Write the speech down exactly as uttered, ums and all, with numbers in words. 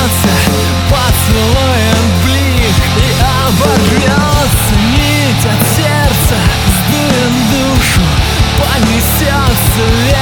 коснется поцелуем блик и оборвется нить от сердца, сдуем душу, понесется